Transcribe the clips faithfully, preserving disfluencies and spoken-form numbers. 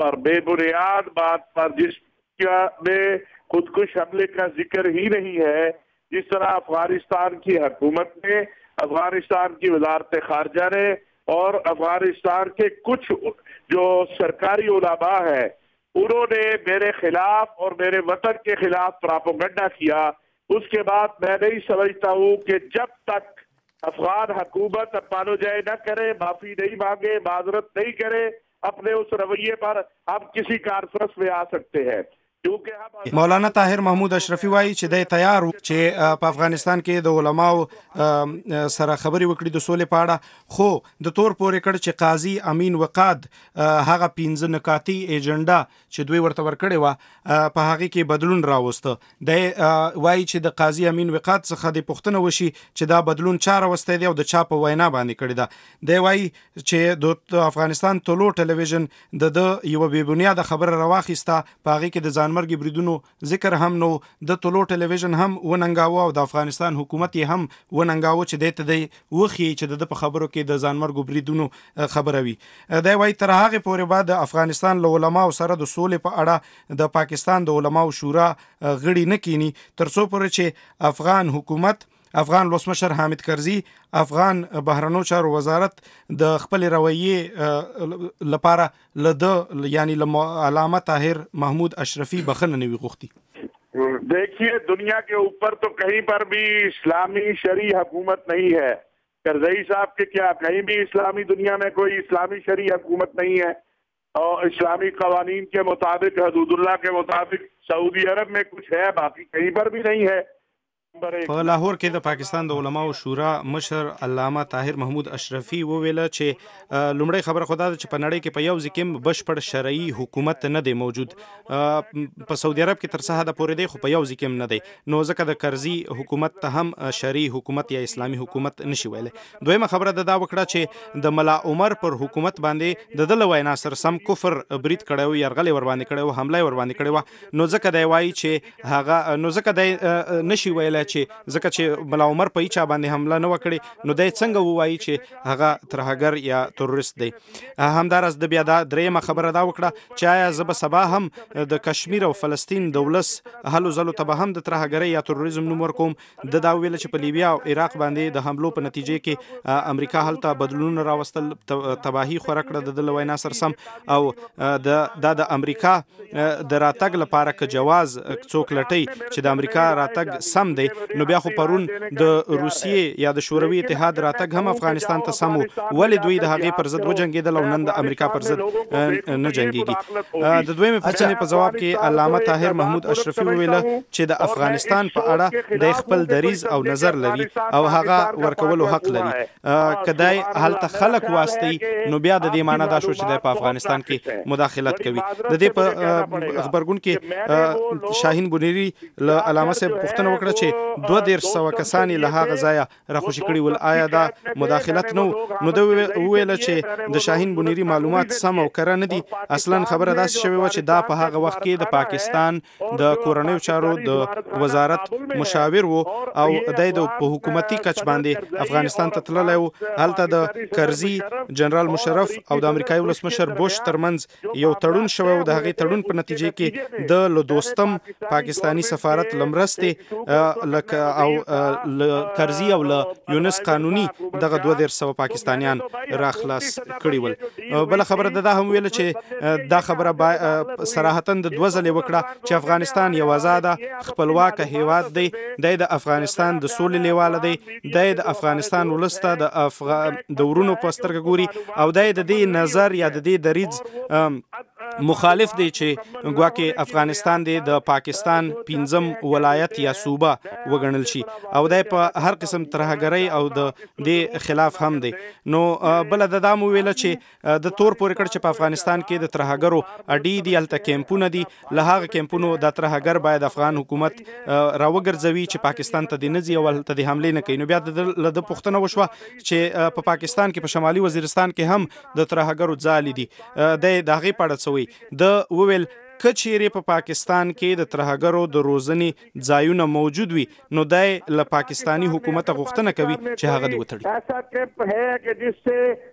पर, बेबुनियाद बात पर, जिसका में खुदकुश हमले का जिक्र ही नहीं है, जिस तरह अफगानिस्तान की हुकूमत ने, अफगानिस्तान की वजारत खारजा ने और अफगानिस्तान के कुछ जो सरकारी उलमा है उन्होंने मेरे खिलाफ और मेरे वतन के खिलाफ प्रोपेगेंडा किया, उसके बाद मैं नहीं समझता हूँ कि जब तक अफगान हुकूमत अपालोजाई न करे, माफी नहीं मांगे, माजरत नहीं करे अपने उस रवैये पर, हम किसी कॉन्फ्रेंस में आ सकते हैं। مولانا طاهر محمود اشرفي وایي چې د تیار چې په افغانستان کې د علماو سره خبري وکړي د سولې په اړه، خو د تور پورې کړ چې قاضي امین وقاد هغه پنځه نکاتی ایجنډا چې دوی ورته ورکړي و په هغه کې بدلون راوسته. د وایي چې د قاضي امین وقاد څخه د پښتنه وشي چې دا بدلون چا راوسته دی او د چا په وینا باندې کړی دا. د وایي چې د افغانستان طلوع ټلویزیون د یو بې بنیاده خبره راواخیسته، په هغه کې د ځان مرګ بریدونو ذکر هم نو، د طلوع ټلویزیون هم وننګاوه او د افغانستان حکومت یې هم وننګاوه چې د ته دی وخی چې د په خبرو کې د ځان مرګ بریدونو خبره وي. دا وایي تر هغه پورې بعد افغانستان له علماو سره د سولې په اړه د پاکستان د علماو شورا غړي نه کینی تر څو پورې چې افغان حکومت، افغان ولسمشر حامد کرزي، افغان بهرنیو چارو وزارت د خپل رویې لپاره لده یعنی علامه طاهر محمود اشرفي بخنه نوي غوښتي. देखिए, दुनिया के ऊपर तो कहीं पर भी इस्लामी शरी हुकूमत नहीं है। करजई साहब के क्या कहीं भी इस्लामी दुनिया में कोई इस्लामी शरी हुकूमत नहीं है और इस्लामी कवानीन के मुताबिक, हदूदुल्लाह के मुताबिक सऊदी अरब में कुछ है, बाकी कहीं पर भी नहीं है। په لاهور کې د پاکستان د علماو شورا مشر علامه طاهر محمود اشرفي وویل چې لومړی خبره خو دا ده چې په نړۍ کې په یو ځای کې بشپړ شرعي حکومت نه دی موجود. په سعودي عرب کې تر څه حده پورې دی، خو په یو ځای کې نه دی، نو ځکه د کرزي حکومت ته هم شرعي حکومت یا اسلامي حکومت نشي ویلی. دویمه خبره دا وکړه چې د ملا عمر پر حکومت باندې د ده له وینا سره سم کفر برید کړی و، یرغل ور باندې کړی و، حمله ور باندې کړی و، نو ځکه دی وایي چې هغه نو ځکه دی نشي ویلی چې ځکه چې ملا عمر په هیچا باندې حمله نه وکړي، نو دی څنګه ووایي چې هغه ترهګر یا تروریست دی. همداراز د بیا دا درېیمه خبره دا وکړه چې آیا زه به سبا هم د کشمیر او فلسطین د ولس هلو ځلو ته به هم د ترهګرۍ یا تروریزم نوم ورکوم. د دا ویل چې په لیبیا او عراق باندې د حملو په نتیجې کې امریکا هلته بدلونونه راوستل، تباهي خوره کړه د له وینا سره سم، او دا د امریکا د راتګ لپاره که جواز څوک لټي چې د امریکا راتګ سم دی، نو بیا خو پرون د روسیې یا د شوروي اتحاد راتګ هم افغانستان ته سمو، ولې دوی د هغې پر ضد وجنګېدل او نن د امریکا پر ضد نه جنګېږي. د دویمې پوښتنې په جواب کې علامه طاهر محمود اشرفي وویل چې د افغانستان په اړه د خپل دریځ او نظر لري او هغه ورکولو حق لري. که دی هلته خلک واستي، نو بیا د دې معنا دا شو چې دی په افغانستان کې مداخلت کوي. د دې په خبرګون کې شاهین بنيري له علامه صاحب پوښتنه وکړه چې دوه دېرش سوه کسان له هغه ځایه راخوشي کړي ول، آیا دا مداخلت نو نو دا وویل چې د شاهین بنيري معلومات سم او کره نه دي. اصلا خبره داسې شوې وه چې دا په هغه وخت کې د پاکستان د کورنیو چارو د وزارت مشاور و او د په حکومتي کچ باندې افغانستان ته تللی و. هلته د کرزي، جنرال مشرف او د امریکایي ولسمشر بوش ترمنځ یو تړون شوی و. د هغې تړون په نتیجې کې د له دوستم پاکستاني سفارت لمرستې لکه او کرزي او له یونس قانوني دغه دوه دېرش سوه پاکستانیان راخلاص کړي ول. بله خبره دا هم ویله چې دا خبره صراحتا د دوه ځلې وکړه چې افغانستان یو آزاده خپلواکه هیواد دی، دی د افغانستان د سولې لیواله دی، دی د افغانستان ولس ته د د ورونو په سترګه ګوري او دی د دې نظر یا د دې دریځ مخالف دی چې ګواکې افغانستان دی د پاکستان پنځم ولایت یا صوبه وګڼل شي او دی په هر قسم ترهګرۍ او د دې خلاف هم دی. نو بله د دا مو ویله چې د تور پورې کړ چې په افغانستان کې د ترهګرو اډې دي، هلته کیمپونه دي، له هغه کیمپونو د ترهګر باید افغان حکومت راوګرځوي چې پاکستان ته دې نه ځي او هلته دې حملې نه کوي. نو بیا له ده پوښتنه وشوه چې په پاکستان کې په شمالي وزیرستان کې هم د ترهګرو ځالې دي، دی د هغې په اړه څه وایي؟ د وویل که چیرې په پاکستان کې د ترهګرو د روزنې ځایونه موجود وي، نو دی له پاکستاني حکومت غوښتنه کوي چې هغه دې وتړي. ایسا کیمپ ہے کہ جس سے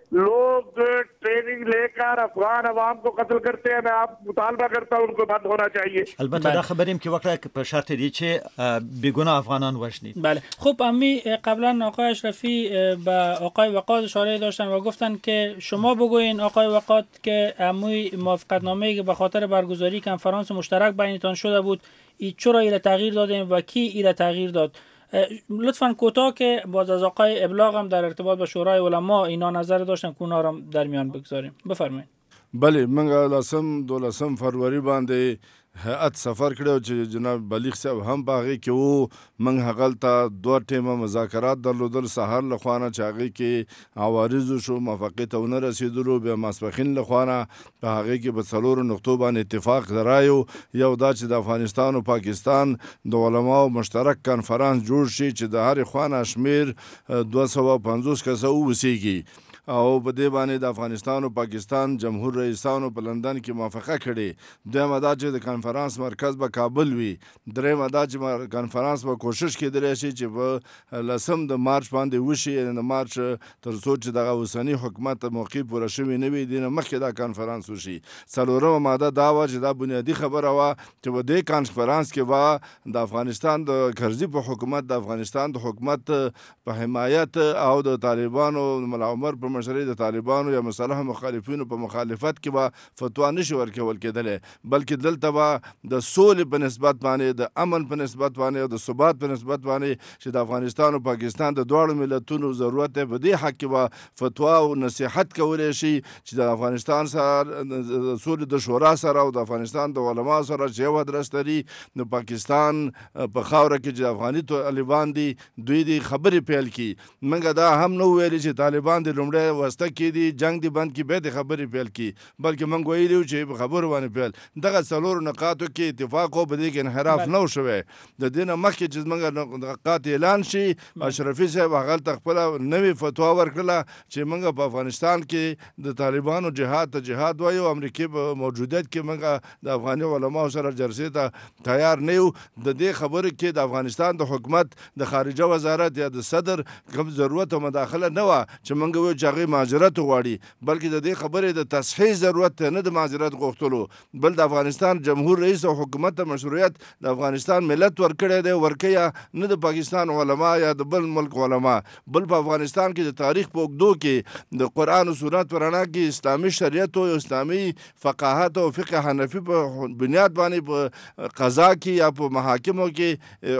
लोग ट्रेनिंग लेकर अफगान अवाम को कत्ल करते हैं, मैं आप मुतालबा करता हूँ उनको बंद होना चाहिए. البته دا خبریم که وقت به شرط دی چه بیگناه افغانان وشنید. بله خب امی قبلا آقای اشرفی با آقای وقات اشاره داشتن و گفتن که شما بگوین آقای وقات که امی موافقتنامه‌ای که به خاطر برگزاری کنفرانس مشترک بینتان شده بود ای چرا ایره تغییر دادین و کی ایره تغییر داد؟ لطفاً کوتاه که باز از آقای ابلاغ هم در ارتباط با شورای علما اینا نظر داشتن که اونا را در میان بگذاریم. بفرمایید. بله منګه لسم دولسم فروری باندې هیئت سفر کړو چې جناب بلیغ صاحب هم باغې کې وو. موږ هغلته دوه ټیمه مذاکرات درلودل، سهار لخوانه چې هغې کې عوارضو شو، موافقې ته ونه رسېدلو، بیا ماسپښین لخوانه په هغې کې په څلورو نقطو باندې اتفاق رایو. یو دا چې د افغانستان او پاکستان د علماو مشترک کنفرانس جوړ شي چې د هرې خوا شمیر دوه سوه پنځوس کسه اوسیږي او په دې باندې د افغانستان او پاکستان جمهور رئیسانو په لندن کې موافقه کړې. دویمه دا چې د کنفرانس مرکز به کابل وي. دریمه دا چې کنفرانس به کوشش کېدلی شي چې په لسم د مارچ باندې وشي، یعنې د مارچ تر څو چې دغه اوسني حکومت موقع پوره شوې نه وي، دې نه مخکې دا کنفرانس وشي. څلورمه ماده دا وه چې دا بنیادي خبره وه چې په دې کنفرانس کې به د افغانستان د کرزي په حکومت، د افغانستان د حکومت په حمایت او د طالبانو ملا عمر په مشرۍ د طالبانو یا مسلح مخالفینو په مخالفت کې به فتوا نشي ورکول کېدلی، بلکې دلته به د سولې په نسبت باندې، د امن په نسبت باندې او د ثبات په نسبت باندې چې د افغانستان او پاکستان د دواړو ملتونو ضرورت دی، په دې حق کې به فتوا او نصیحت کولی شي چې د افغانستان سره د سولې د شورا سره او د افغانستان د علماو سره چې یو ادرس لري، د پاکستان په خاوره کې چې افغاني طالبان دي دوی دې خبرې پیل کړي. موږ دا هم نه ویلي چې طالبان د لومړی واسطه کې دي جنگ دی بند کې بیا د خبرې پیل کړي، بلکې موږ ویلي وو چې په خبرو باندې پیل دغه څلورو نقاطو کې اتفاق و، په دې کې انحراف نه و شوی. د دې نه مخکې چې زموږ نقاط اعلان شي، اشرفي صاحب هغلته خپله نوې فتوا ورکړله چې موږ په افغانستان کې د طالبانو جهاد ته جهاد وایو. امریکې په موجودیت کې موږ د افغاني علماو سره جلسې ته تیار نه یو. د دې خبرې کې د افغانستان د حکومت د خارجه وزارت یا د صدر کوم ضرورت او مداخله نه وه چې موږ وایو چې هغې معذرت وغواړي، بلکې د دې خبرې د تصحیح ضرورت دی، نه د معذرت غوښتلو. بل د افغانستان جمهور رئیس او حکومت ته مشروعیت د افغانستان ملت ورکړی دی، ورکوي نه د پاکستان علما یا د بل ملک علما. بل په افغانستان کې د تاریخ په اوږدو کې د قرآن او سنت په رڼا کې اسلامي شریعت او اسلامي فقاهت او فقه حنفي په بنیاد باندې په قضا کې یا په محاکمو کې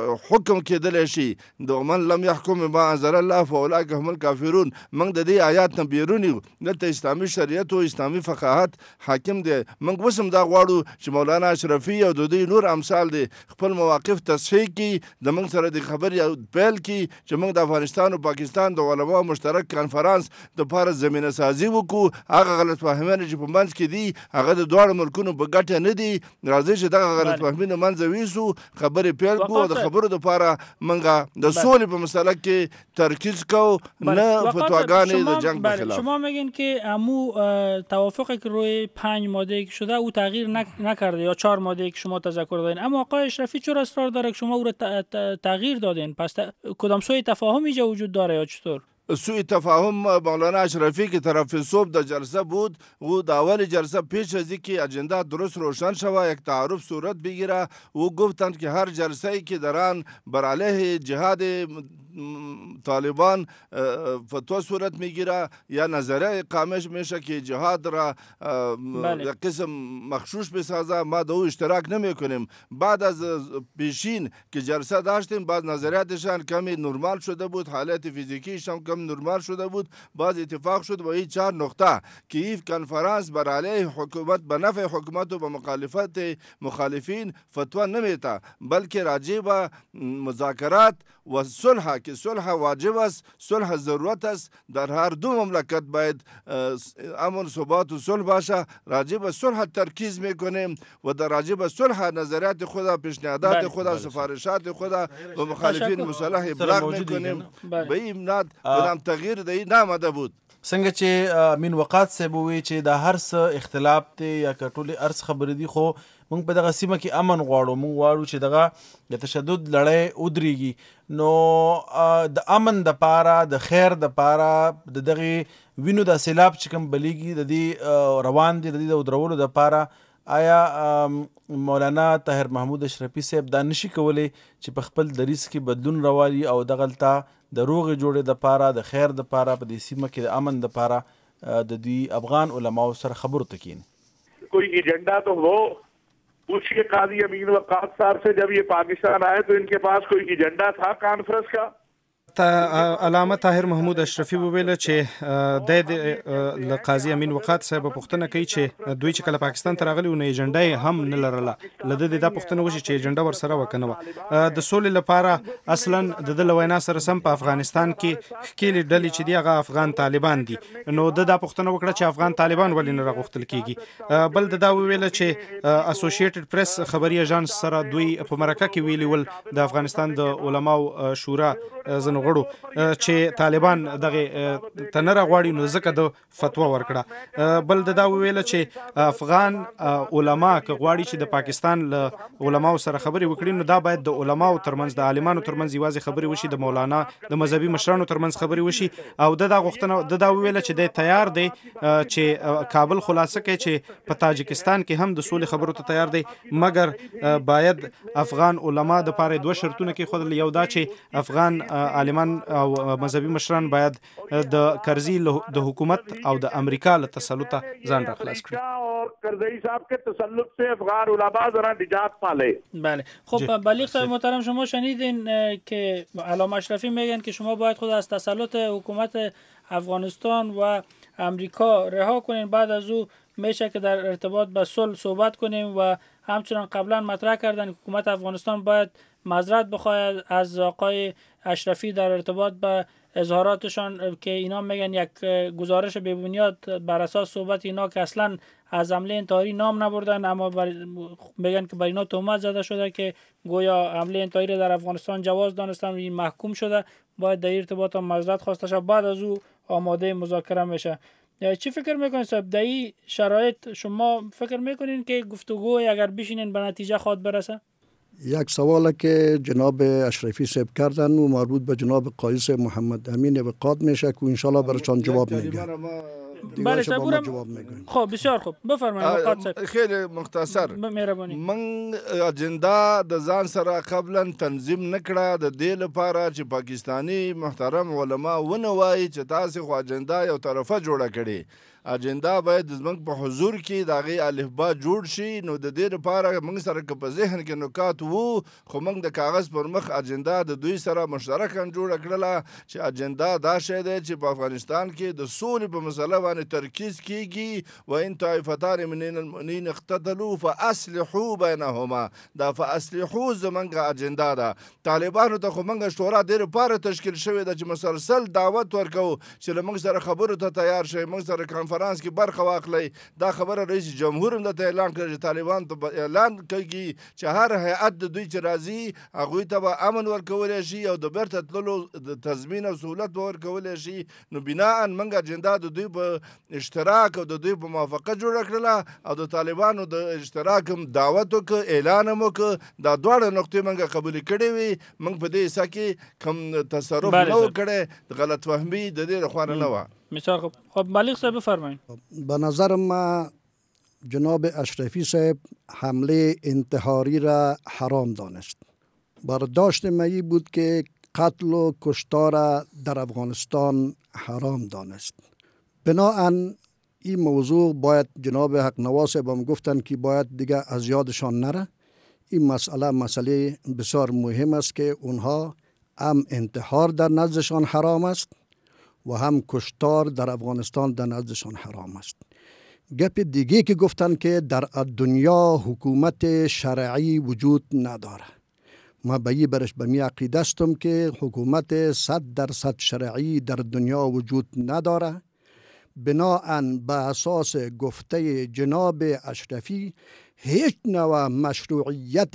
حکم کېدلی شي. د من لم يحكم بما انزل الله فاولئک هم الکافرون. موږ د دې آیات نه بیرون یو، دلته اسلامي شریعت او اسلامي فقاهت حاکم دی. موږ اوس هم دا غواړو چې مولانا اشرفي او د دوی نور امثال دی خپل مواقف تصحیح کړي، د موږ سره د خبرې پیل کړي چې موږ د افغانستان او پاکستان د علماو مشترک کنفرانس دپاره زمینه سازي وکړو. هغه غلط فهمیانې چې په منځ کې دي هغه د دواړو ملکونو په ګټه نه دي. راځئ چې دغه غلط فهمي له منځه ویسو، خبرې پیل کړو او د خبرو دپاره موږ د سولې په مسله کې ترکیز کوو، نه فتواګانې د جنگ به خلاف. شما میگین که امو توافقی که روی پنج ماده که شده او تغییر نکرده یا چهار ماده که شما تذکر دادین، اما آقای اشرفی چرا اصرار داره که شما او رو تغییر دادین؟ پس کدام سوی تفاهم اینجا وجود داره یا چطور؟ سوء تفاهم مولانا اشرفی که طرف صبح در جلسه بود و در اول جلسه پیش از اینکه اجنده درست روشن شود یک تعارف صورت بگیره و گفتند که هر جلسه ای که دران بر علیه جهاد طالبان فتوا صورت میگیره یا نظریه اقامه میشه که جهاد را یک قسم مخشوش بسازه، ما در او اشتراک نمی کنیم. بعد از پیشین که جلسه داشتیم بعد نظریاتشان کمی نرمال شده بود، حالت فیزیکیش هم کم نرمال شده بود، بعد اتفاق شد با این چهار نقطه که این کنفرانس بر علیه حکومت به نفع حکومت و به مخالفت مخالفین فتوا نمیده، بلکه راجع به مذاکرات و صلح که صلح واجب است، صلح ضرورت است، در هر دو مملکت باید امن ثبات و صلح باشه. راجع به صلح ترکیز میکنیم و در راجع به صلح نظریات خود، پیشنهادات خود، سفارشات خود و مخالفین مسلح ابلاغ میکنیم. به این امناد بدم تغییر در این نامده بود. څنګه چې امین وقات صاحب ووی چې دا هر څه اختلاف دی یا که ټولې ارڅ خبرې دي، خو موږ په دغه سیمه کې امن غواړو. موږ غواړو چې دغه د تشدد لړۍ ودرېږي. نو د امن دپاره، د خیر دپاره، د دغې وینو د سیلاب چې کوم بلیږي د دې روان دي، د دې د ودرولو دپاره آیا مولانا طاهر محمود اشرفي صاحب دا نشي کولی چې په خپل دریځ کې بدلون راوالي او دغلته د روغې جوړې دپاره، د خیر دپاره، په دې سیمه کې د امن دپاره د دوی افغان علماو سره خبرو ته کښېني؟ کوئی ایجنڈا تو ہو. پوچھیے قاضی امین وقات صاحب سے، جب یہ پاکستان آئے تو ان کے پاس کوئی ایجنڈا تھا کانفرنس کا؟ علامه طاهر محمود اشرفي وویل چې د ل قاضي امین وقات صاحب پوښتنه کوي چې دوی چې کله پاکستان ته راغلي نو ایجنډا هم نه لرله. له دې دا پوښتنه وشي چې ایجنډا ورسره وکنه وه د سولې لپاره. اصلا د د له وینا سره سم په افغانستان کې ښکېلې ډلې چې دي هغه افغان طالبان دي. نو د دا پوښتنه وکړه چې افغان طالبان ولې نه راغوښتل کېږي. بل د دا وویل چې اسوسییټډ پریس خبري اژانس سره دوی په مرکه کې ویلي ول د افغانستان د علماو شورا زنغړو چې طالبان دغه تنره غواړي نو ځکه د فتوا ورکړه. بل د دا ویل چې افغان علما که غواړي چې د پاکستان له علماو سره خبرې وکړي نو دا باید د علماو ترمنځ، د عالمانو ترمنځ یوازې خبرې وشي، د مولانا د مذهبي مشرانو ترمنځ خبرې وشي. او د دا غوښتنه د دا ویل چې د تیار دی چې کابل خلاصه کوي چې په تاجکستان کې هم د سولې خبرو ته تیار دی، مګر باید افغان علما د پاره دوه شرطونه کې خود یو دا چې افغان عالمان او مذهبي مشران باید د کرزي د حکومت او د امریکا له تسلط ځان را خلاص کړي. اور کرزئی صاحب کے تسلط سے افغان علماء ذرا نجات پالے. بله. خب بلیغ صاحب محترم، شما شنیدین که علامه اشرفی میگن که شما باید خود از تسلط حکومت افغانستان و امریکا رها کنین، بعد از او میشه که در ارتباط به صلح صحبت کنیم. و همچنان قبلا مطرح کردن که حکومت افغانستان باید معذرت بخواهد از آقای اشرفی در ارتباط به اظهاراتشان که اینا میگن یک گزارش بی‌بنیاد بر اساس صحبت اینا که اصلا از حمله انتحاری نام نبردن، اما بر... میگن که بر اینا تهمت زده شده که گویا حمله انتحاری در افغانستان جواز دانستن و این محکوم شده. باید در ارتباط هم معذرت خواسته شد، بعد از او آماده مذاکره میشه. چی فکر میکنین صاحب در این شرایط؟ شما فکر میکنین که گفتگو اگر بشینین به نتیجه خواهد برسه؟ یک سوال که جناب اشرفی صاحب کردن و مربوط به جناب قاضی صاحب محمد امین وقات میشه که انشالله برشان جواب میگه. بله صاحب. خب بسیار خوب، بفرمایید وقات صاحب. خیلی مختصر، مهربانی. من اجندا د ځان سره قبلا تنظیم نکړه د دې لپاره چې پاکستانی محترم علما ونه وایي چې تاسو خو اجندا یو طرفه جوړه کړي. اجندا باید زموږ په حضور کې د هغې الفبا جوړ شي. نو د دې لپاره موږ سره که په ذهن کې نکات وو، خو موږ د کاغذ پر مخ اجندا د دوی سره مشترکاً جوړه کړله چې اجندا دا شی دی چې په افغانستان کې د سولې په مسله باندې ترکیز کیږي. و ان طائفتان من المؤمنین اقتتلوا فاصلحوا بینهما، دا فاصلحوا زموږ اجندا ده. طالبانو ته خو موږ شورا دې لپاره تشکیل شوې ده چې مسلسل دعوت ورکوو چې له موږ سره خبرو ته تیار شئ، موږ سره کنفرانس کې برخه واخلئ. دا خبره رئیس جمهور هم درته اعلان کړی چې طالبان ته اعلان کوي چې هر هیئت د دوی چې راځي هغوی ته به امن ورکولی شي او د بیرته تللو د تضمین او سهولت به ورکولی شي. نو بناء موږ اجندا د دوی په اشتراک او د دوی په موافقه جوړه کړله او د طالبانو د اشتراک هم دعوت وکړه، اعلان هم وکړه. دا دواړه نقطې موږ قبولې کړې وي. موږ په دې حصه کې کوم تصرف نه و کړی، غلط فهمي د دې لخوا نه وه. بسیار خوب. خب بلیغ صاحب بفرمایید. به نظر ما جناب اشرفی صاحب حمله انتحاری را حرام دانست. برداشت مایی بود که قتل و کشتار در افغانستان حرام دانست. بناهن این موضوع باید جناب حق نواز صاحب هم گفتن که باید دیگه از یادشان نره. این مسئله مسئله بسیار مهم است که اونها هم انتحار در نزدشان حرام است و هم کشتار در افغانستان در نزدشان حرام است. گپ دیگه که گفتن که در دنیا حکومت شرعی وجود نداره. ما به این برش به می عقیده استم که حکومت صد درصد شرعی در دنیا وجود نداره. بناهن به اساس گفته جناب اشرفی هیچ نوع مشروعیت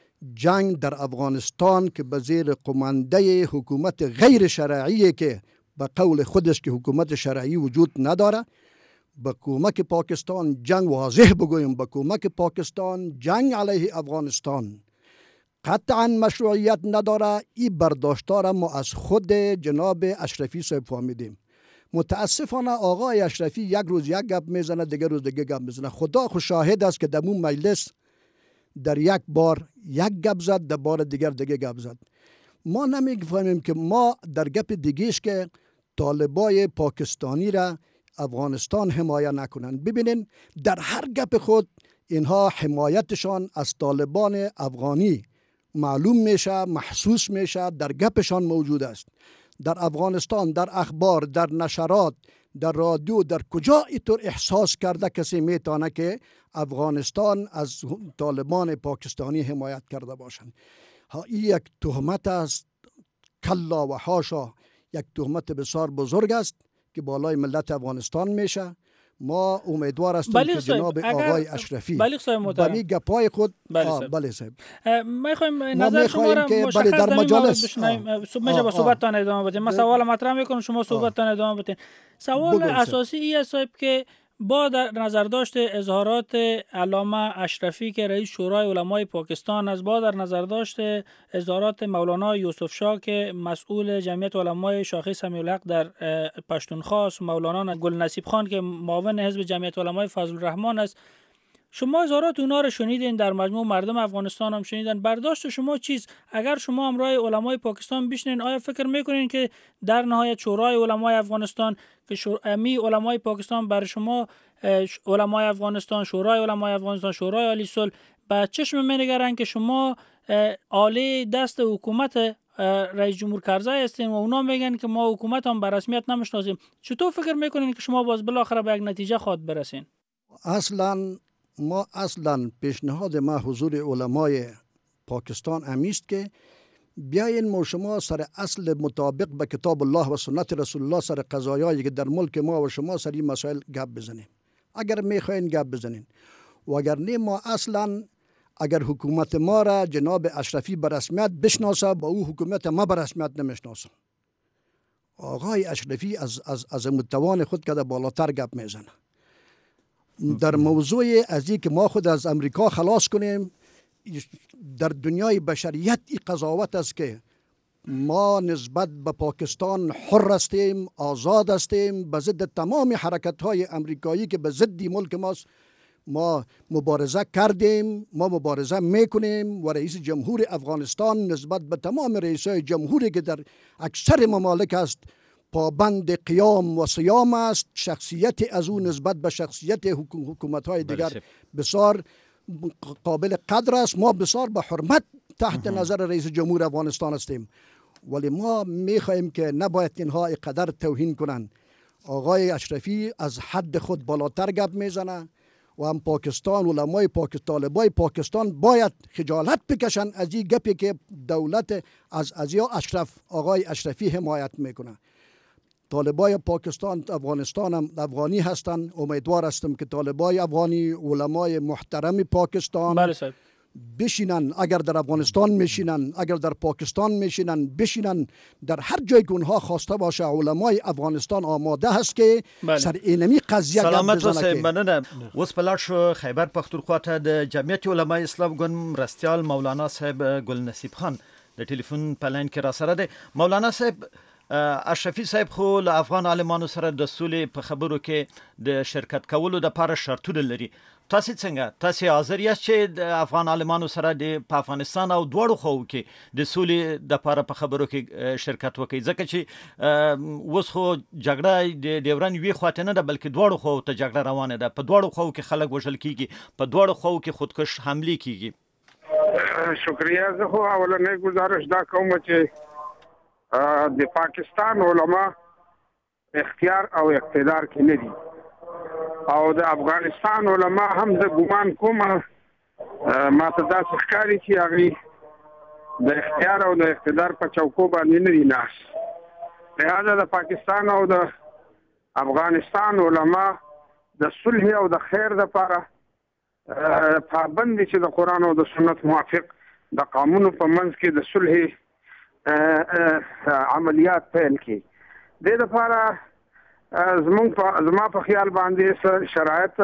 جنگ در افغانستان که به زیر قمانده حکومت غیر شرعی که به قول خودش که حکومت شرعی وجود نداره. با کمک پاکستان جنگ واضح بگویم، با کمک پاکستان جنگ علیه افغانستان قطعا مشروعیت نداره. این برداشتار ما از خود جناب اشرفی صاحب فهمیدیم. متاسفانه آقای اشرفی یک روز یک گپ میزنه، دیگر روز دیگه گپ میزنه. خدا خود شاهد است که در اون مجلس در یک بار یک گپ زد، در بار دیگر دیگه گپ زد. ما نمیفهمیم که ما در گپ دیگهش که طالبای پاکستانی را افغانستان حمایت نکنن. ببینین در هر گپ خود اینها حمایتشان از طالبان افغانی معلوم میشه، محسوس میشه، در گپشان موجود است. در افغانستان، در اخبار، در نشرات، در رادیو، در کجا اینطور احساس کرده کسی میتونه که افغانستان از طالبان پاکستانی حمایت کرده باشند؟ ها این یک تهمت است، کلا و حاشا، یک تهمت بسیار بزرگ است که بالای ملت افغانستان میشه. ما امیدوار هستیم که جناب آقای اشرفی بلی گپای خود بله صاحب ما میخوایم نظر شما را مشخص در مجالس بشنویم. میشه با صحبتتان ادامه بدیم. من سوال مطرح میکنم، شما صحبتتان ادامه بدین. سوال اساسی این است صاحب که با در نظر داشت اظهارات علامه اشرفی که رئیس شورای علمای پاکستان است، با در نظر داشت اظهارات مولانا یوسف شاه که مسئول جمعیت علمای شاخه سمیع الحق در پشتونخوا است، مولانا گل نصیب خان که معاون حزب جمعیت علمای فضل الرحمن است، شما اظهارات اونا رو شنیدین، در مجموع مردم افغانستان هم شنیدن. برداشت شما چیز؟ اگر شما همراه علمای پاکستان بشنین، آیا فکر میکنین که در نهایت شورای علمای افغانستان که امی علمای پاکستان بر شما علمای افغانستان، شورای علمای افغانستان، شورای عالی صلح به چشم می‌نگرن که شما آله دست حکومت رئیس جمهور کرزی هستین و اونا میگن که ما حکومت هم به رسمیت نمیشناسیم؟ چطور فکر میکنین که شما باز بالاخره به یک نتیجه خواهد برسین؟ اصلا ما اصلا پیشنهاد ما حضور علمای پاکستان امیست که بیاین ما شما سر اصل مطابق به کتاب الله و سنت رسول الله سر قضایایی که در ملک ما و شما سر این مسائل گپ بزنیم. اگر میخواین گپ بزنین و اگر نه، ما اصلا اگر حکومت ما را جناب اشرفی به رسمیت بشناسه، با او حکومت ما به رسمیت نمیشناسه. آقای اشرفی از از از متوان خود که بالاتر گپ میزنه. در موضوع از این که ما خود از امریکا خلاص کنیم، در دنیای بشریت این قضاوت است که ما نسبت به پاکستان حر هستیم، آزاد هستیم، به ضد تمام حرکت های امریکایی که به ضد ملک ماست ما مبارزه کردیم، ما مبارزه میکنیم و رئیس جمهور افغانستان نسبت به تمام رئیسای جمهوری که در اکثر ممالک است پابند قیام و صیام است. شخصیت از او نسبت به شخصیت حکومت های دیگر بسیار قابل قدر است. ما بسیار به حرمت تحت نظر رئیس جمهور افغانستان هستیم، ولی ما میخواهیم که نباید اینها قدر توهین کنند. آقای اشرفی از حد خود بالاتر گپ میزنه و هم پاکستان، علمای پاکستان، طالبای پاکستان باید خجالت بکشن از این گپی که دولت از ازیا اشرف آقای اشرفی حمایت میکنه. طالبای پاکستان افغانستان هم افغانی هستند. امیدوار هستم که طالبای افغانی، علمای محترم پاکستان بله صاحب بشینن، اگر در افغانستان میشینن، اگر در پاکستان میشینن، بشینن در هر جایی که اونها خواسته باشه. علمای افغانستان آماده هست که بله. سر اینمی قضیه سلامت واسه مننه. اوس په لاړ شو خیبر پختونخوا ته د جمعیت علمای اسلام ګوند مرستیال مولانا صاحب ګل نصیب خان د ټلیفون په لاین کې را سره دی. مولانا صاحب، اشرفي صاحب خو له افغان عالمانو سره د سولې په خبرو کې د شرکت کولو د لپاره شرطونه لري. تاسو څنګه تاسو حاضر یاست چې د افغان عالمانو سره د افغانستان او دواړو خواو کې د سولې د لپاره په خبرو کې شرکت وکړي؟ ځکه چې اوس خو جګړه د ډیورن وی خواته نه ده، بلکې دواړو خواو ته جګړه روانه ده. په دواړو خواو کې خلک وژل کیږي، په دواړو خواو کې خودکش حمله کیږي. شکریہ. زه خو اولنې گزارش دا کوم چې د پاکستان علما اختیار او اقتدار کې نه دي، او د افغانستان علما هم زه ګومان کوم ما ته داسې ښکاري چې هغوی د اختیار او د اقتدار په چوکو باندې نه دي ناست. لهذا د پاکستان او د افغانستان علما د صلح او د خیر دپاره پابند دي چې د قرآن او د سنت موافق د قانونو په منځ کې د صلح عملیات پیل کړي. د لپاره زمونږ په زما په خیال باندې شرایط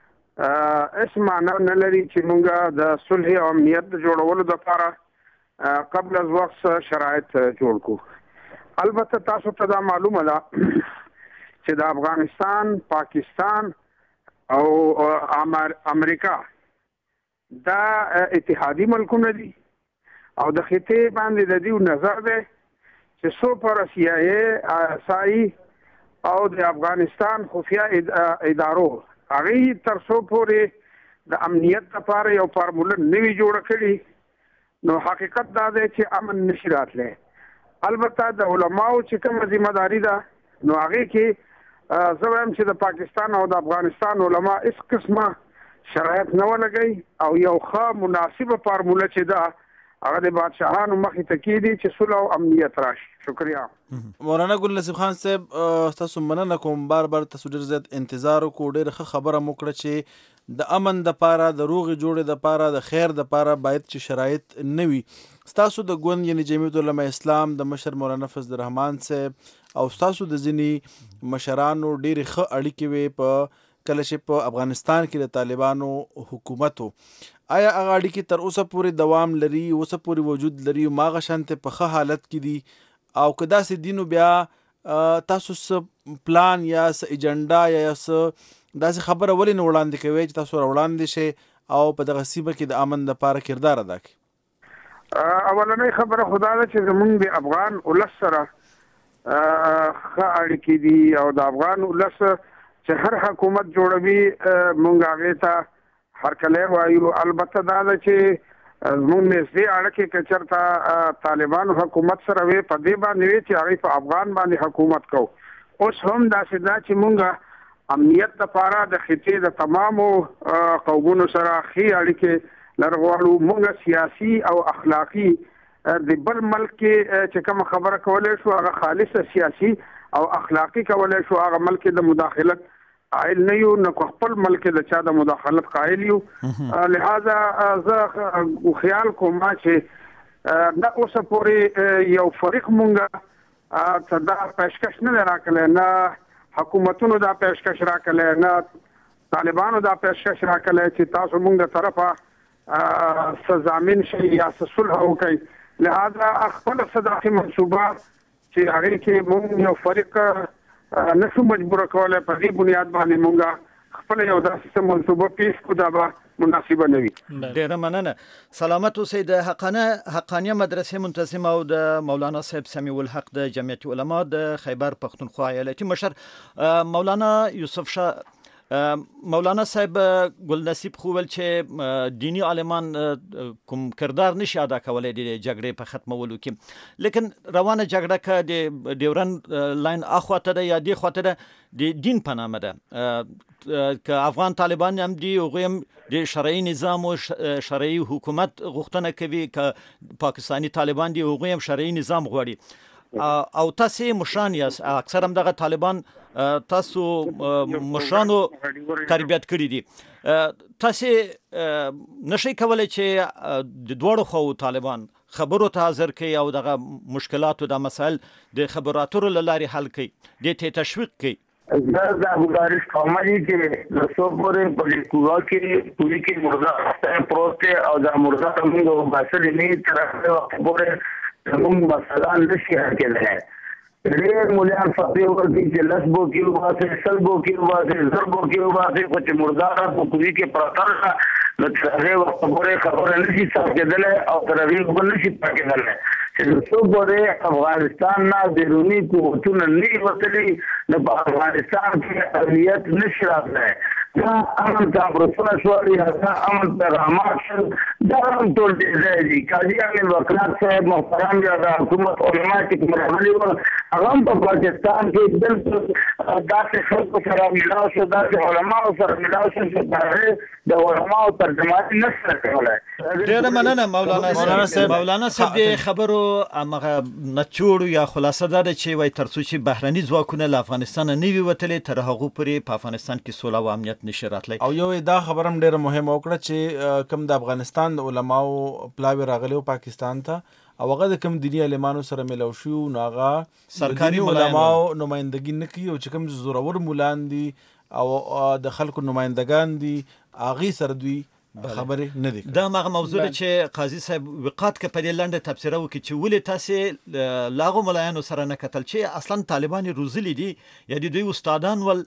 اس معنا نه لري چې مونږه د صلح او امنیت جوړولو لپاره قبل از وخت شرایط جوړ کو. البته تاسو ته دا معلومه ده چې د افغانستان، پاکستان او امریکا دا اتحادی ملکونه دي او د خطې باندې د دې نظر ده چې سو پر سی آی ای آی اس آی او د افغانستان خفیه ادارو هغه تر څو پورې د امنیت لپاره یو فارموله نوي جوړ کړي نو حقیقت دا دی چې امن نشي راتلی. البته د علماو چې کومه ذمہ داری ده نو هغه کې زه وایم چې د پاکستان او د افغانستان علما هیڅ قسمه شرایط نه ولګي او یو ښه مناسبه فارموله چې ده هغه د بادشاهانو مخې ته کېدي چې صلح او امنیت راشي. شکریہ. مولانا ګل نصیب خان صاحب تاسو مننه کوم، بار بار تاسو ډېر زیات انتظار وکړو، ډېر ښه خبره مو کړه چې د امن د پاره، د روغې جوړې د پاره، د خیر د پاره باید چې شرایط نه وي. ستاسو د ګوند یعنی جمعیت علماء اسلام د مشر مولانا فضل الرحمن صاحب او ستاسو د ځینې مشرانو ډېرې ښه اړیکې وې په کله چې په افغانستان کې د طالبانو حکومت و. آیا هغه اړیکې تر اوسه پورې دوام لري، اوسه پورې وجود لري، ماغه شانته په ښه حالت کې دي؟ او که داسې دي نو بیا تاسو څه پلان یا څه ایجنډا یا څه داسې خبره ولې نه وړاندې کوئ چې تاسو راوړاندې شئ او په دغه سیمه کې د امن دپاره کردار ادا کړي؟ اولنۍ خبره خدا ده چې زمونږ د افغان ولس سره ښه اړیکې دي او د افغان ولس چې هر حکومت جوړوي مونږ هغې ته هرکلی وایو. البته دا ده چې زمونږ نږدې اړیکې که چېرته طالبانو حکومت سره وې په دې باندې وې چې هغوی په افغان باندې حکومت کوو. اوس هم داسې ده چې مونږ امنیت دپاره د خطې د تمامو قومونو سره ښې اړیکې لر غواړو. مونږ سیاسي او اخلاقي د بل ملک کې چې کومه خبره کولی شو هغه خالصه سیاسي او اخلاقي کولی شو، هغه ملک د مداخلت قائل نه یو، نه خپل ملک د چا د مداخلت قائل یو. لہذا زه خیال کوم چې نه اوسه پورې یو فریق مونږه ته دا پیشکش نه راکلی، نه حکومتونو دا پیشکش راکلی، نه طالبانو دا پیشکش راکلی چې تاسو مونږ د طرفه څه ضامن شئ یا څه صلح وکئ. لہذا خپله صداقي منصوبه چې هغې کې مونږ یو فریق نشو مجبوره کولی، په دې بنیاد باندې مونږه خپل یو داسې منصوبه پیش کړو دا به مناسبه نه وي. ډېره مننه. سلامت اوسئ. د حقانه حقانیه مدرسې منتظم او د مولانا صاحب سمیع الحق د جمعیت علما د خیبر پښتونخوا ایالتي مشر مولانا یوسف شاه. مولانا صاحب ګل نصیب خو ول چې دینی عالمان کوم کردار نشي ادا کولای د جګړې په ختمولو کې، لیکن روانه جګړه که د ډیورن لاین اخواته ده یا دی خواته ده د دین په نامه ده، که افغان طالبان هم دي هغوی هم د شرعي نظام او شرعي حکومت غوښتنه کوي، که پاکستانی طالبان دي هغوی هم شرعي نظام غواړي. او تاسې مشران یاست، اکثر هم دغه طالبان تاسو مشرانو تربیت کړي دي، تاسې نشئ کولی چې د دواړو خواو طالبان خبرو ته حاضر کوي او دغه مشکلاتو د مسایل د خبرو اترو له لارې حل کوي، دې ته تشویق کوي؟ زه دا گزارش کوم چې له څو پورې په لیکووا کې پوری کې مرغه پروت دی او دا مرغه موږ وباسلې نه تر هغه وخت پورې زموږ مسله نشي حل کېدلی. ډېر مولیان فتوی ورکوي چې لس بو کې وباسئ، سل بو کې وباسئ، زر بو کې وباسئ، خو چې مرغه په پوری کې پرته ده نو تر هغې وخته پورې خبره نشي صاف کېدلی او تر هغې اوبه نشي پاکېدلی. چې له څو پورې افغانستان نه بیروني قوتونه نه وتلي نو په افغانستان کې امنیت نشي راتلی. دا امن کانفرنسونه شول یا دا امن پیغامات شول، دا هم ټول ډېر ځای دي. قاضیان الوکلات صاحب محترم یا د حکومت علما چې کوم راغلي وو هغه هم په پاکستان کې بالکل داسې خلکو سره ملاو شو، داسې علماو سره ملاو شو چې د هغې د علماو ترجماني نه سره کولی. ډېره مننه مولانا صاحب. مولانا صاحب د خبرو همغه نچوړ یا خلاصه دا ده چې وایي تر څو چې بهرني ځواکونه له افغانستان نه وي وتلي تر هغو پورې په افغانستان کې سوله او امنیت جمعیت نشي راتلی. او یو دا خبرم ډیره مهمه وکړه چې کم د افغانستان د علماو پلاوی راغلی پاکستان ته او هغه د کم دیني علمانو سره ملو شو نو هغه سرکاري علماو نمائندګي نه کوي او چې کوم زورور مولان دي او د خلکو نمائندگان دي هغه سره دوی خبرې نه دي. دا هغه موضوع ده چې قاضي صاحب وقات کې په دې لنډه تبصره وکړي چې ولې تاسې لاغو ملایانو سره نه کتل چې اصلا طالبان روزلي دي یا د دوی استادان ول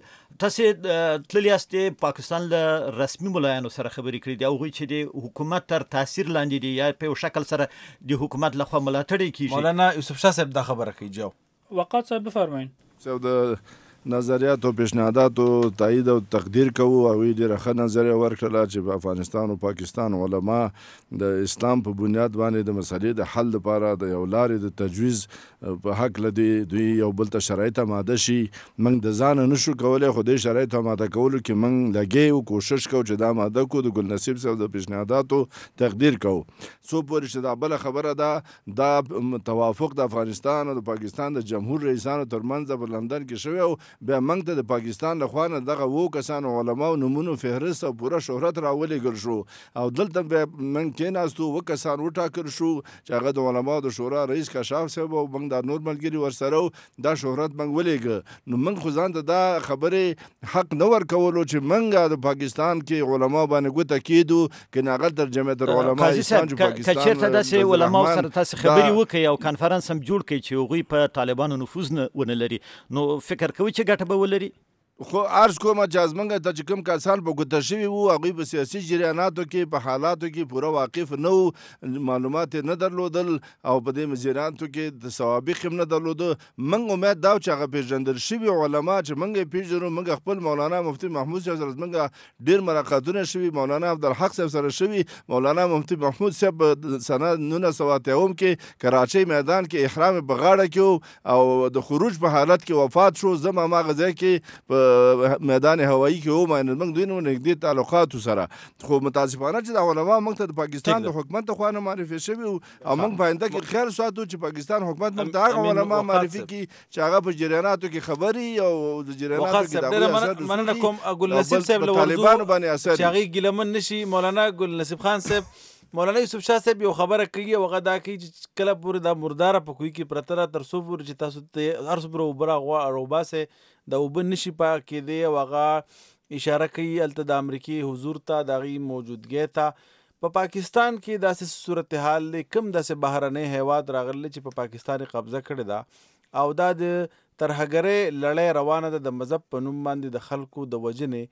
تاسې تللی یاستې پاکستان له رسمي ملایانو سره خبرې کړې دي او هغوی چې د حکومت تر تاثیر لاندې دي یا په یو شکل سره د حکومت لخوا ملاتړ کیږي. مولانا یوسف شاه صاحب دا خبره کوي. جو وقات صاحب بفرمایئ. صاحب د نظریات او پیشنهادات او تایید او تقدیر کوو او ډیره ښه نظریه ورکړه چې په افغانستان او پاکستان علما د اسلام په بنیاد باندې د مسلې د حل لپاره د یو لارې د تجویز په حق لدی دوی یو بل ته شرایط آماده شي. موږ د ځان نشو کولای خو د شرایط آماده کولو کې موږ لګي او کوشش کوو چې دا آماده کو د ګل نصیب صاحب د پیشنهاداتو تقدیر کوو. څو پورې چې دا بل خبره ده دا توافق د افغانستان او د پاکستان د جمهور رئیسانو ترمنځ په لندن کې شوی او بیا موږ ته د پاکستان له خوا نه دغه وو کسانو علماو نومونو فهرست او پوره شهرت راولېږل شو او دلته بیا موږ کېناستو اووه کسان وټاکل شو چې هغه د علماو د شورا رئیس کشاف صاحب او موږ دا نور ملګري ورسره دا شهرت موږ ولېږه. نو موږ خو ځان ته دا خبرې حق نه ورکولو چې موږ د پاکستان کې علماو باندې ګوته کېدو که نه هغه تر جمعیت العلماء اسلام چې پاکستان که چېرته داسې علماو سره تاسې خبرې وکړئ او کنفرانس هم جوړ کړئ چې هغوی په طالبانو نفوذ ونه لري نو فکر کوئ چې ګټه به ولري؟ خو عرض کوم چې ازمنګ ته چې کوم کسان په ګوته شوي وو هغوی په سیاسي جریاناتو کې په حالاتو کې پوره واقف نه وو معلومات نه درلودل او په دې جریاناتو کې د سوابق هم نه درلوده. موږ امید دا چې هغه پیژندل شوي علما چې موږ یې پیژنو موږ خپل مولانا مفتي محمود صاحب سره موږ ډېر ملاقاتونه شوي مولانا عبدالحق صاحب سره شوي مولانا مفتي محمود صاحب سنه نولس سوه اتیاوم کې کراچۍ میدان کې احرام په غاړه کې او د خروج په حالت کې وفات شو. زه هماغه ځای کې په میدان هوایی کې وم موږ دوی نو نږدې تعلقاتو سره خو متاسفانه چې د علما موږ ته د پاکستان د حکومت خوا نه معرفي شوي او موږ په آینده کې خیال ساتو چې پاکستان حکومت موږ ته هغه علما معرفي کړي چې هغه په جریاناتو کې خبري او د جریاناتو کې د هغوی مننه کوم ګل نصیب صاحب له طالبانو باندې اثر چې هغوی ګیلمن نشي. مولانا ګل نصیب خان صاحب مولانا یوسف شاه صاحب یو خبره کوي او هغه دا کوي چې کله پورې دا مرداره په کوی کې پرته را تر څو پورې چې تاسو ته هر څو پورې اوبه راوباسئ د اوبه نشي پاکېدی او هغه اشاره کوي هلته د امریکې حضور ته د هغې موجودګۍ ته. په پاکستان کې داسې صورتحال دی کوم داسې بهرنی هیواد راغلی چې په پاکستان قبضه کړې ده او دا د ترهګرۍ لړۍ روانه ده د مذهب په نوم باندې د خلکو د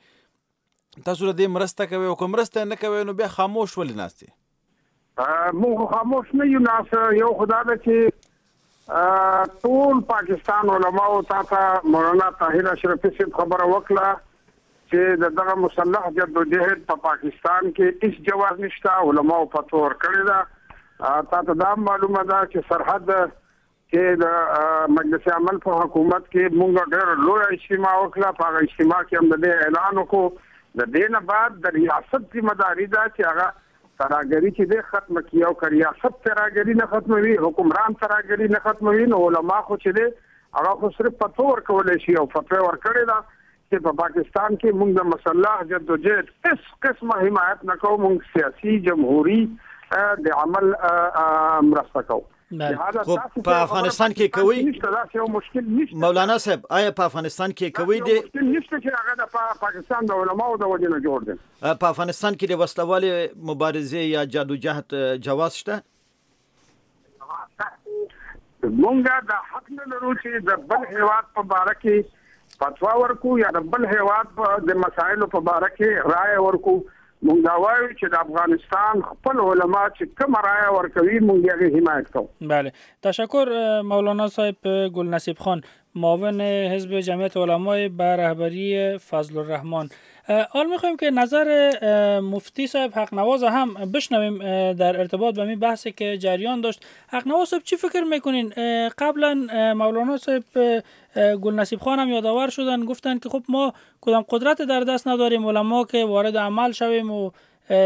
وجنې تاسو له دې مرسته کوئ او که مرسته نه کوئ نو بیا خاموش ولې ناست یې؟ موږ خاموش نه یو ناست یو خدا ده چې ټول پاکستان علماو تا ته مولانا طاهر اشرفي صاحب خبره وکړه چې د دغه مسلح جدوجهد په پاکستان کې هیڅ جواز نشته علماو فتوا ورکړې ده. تا ته دا معلومه ده چې سرحد کې د مجلس عمل په حکومت کې موږ ډېر لویه اجتماع وکړه. په هغه اجتماع کې هم د دې اعلان وکړو د دې نه بعد د ریاست ذمه داري ده چې هغه تراګری چې دې ختم کیو که ریاست تراګری نه ختموي حکمران تراګری نه ختموي نو علما خو چې دې هغه خو صرف فتوا ورکولی شي او فتوا ورکړې ده چې په پاکستان کې موږ د مسلح جدوجهد هیڅ قسمه حمایت نه کوو. موږ سیاسي جمهوري د عمل مرسته کوو. خو په افغانستان کې کوي مولانا صاحب آیا په افغانستان کې کوي دی نشته چې هغه د پاکستان د علماو د وجې نه جوړ دی؟ په افغانستان کې د وسلوالې مبارزې یا جادوجهد جواز شته؟ مونږ د حق نه لرو چې د بل هیواد په باره کې فتوا ورکو یا د بل هیواد د مسایلو په باره کې رائے ورکو. مونږ دا وایو چې د افغانستان خپل علما چې کوم رایه ورکوي مونږ یې حمایت کوو. بله تشکر مولانا صاحب گل نصیب خان معاون حزب جمعیت علماء به رهبری فضل الرحمن. حال میخوایم که نظر مفتی صاحب حق نواز هم بشنویم در ارتباط به این بحثی که جریان داشت. حق نواز صاحب چی فکر میکنین؟ قبلا مولانا صاحب گل نصیب خان هم یادآور شدن گفتن که خب ما کدام قدرت در دست نداریم علما که وارد عمل شویم و